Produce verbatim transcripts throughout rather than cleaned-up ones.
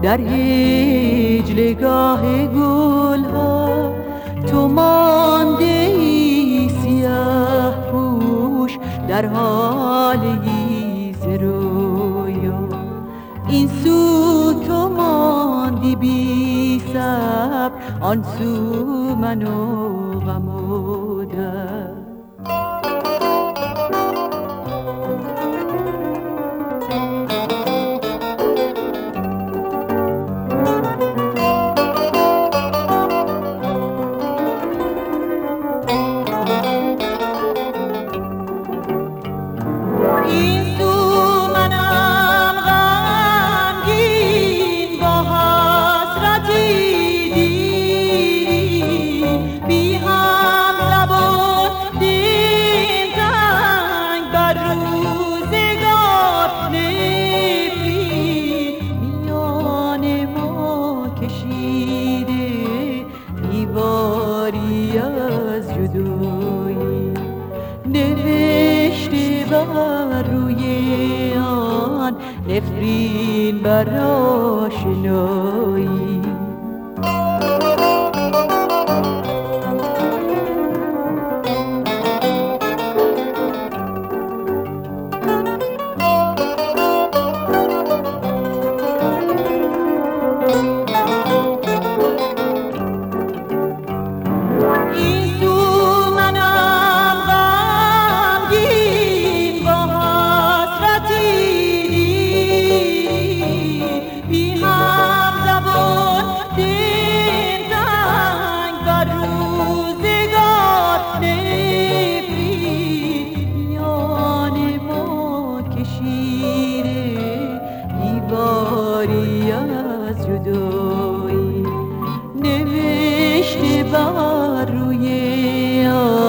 در هجلگاه گل ها تو مانده ای سیاه پوش در حال ایز رویا. این سو تو ماندی بی صبر، آن سو من و غم و درد. نفرین بر آشنایی.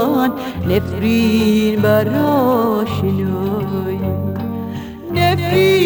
نفرین بر آشنایی. نفرین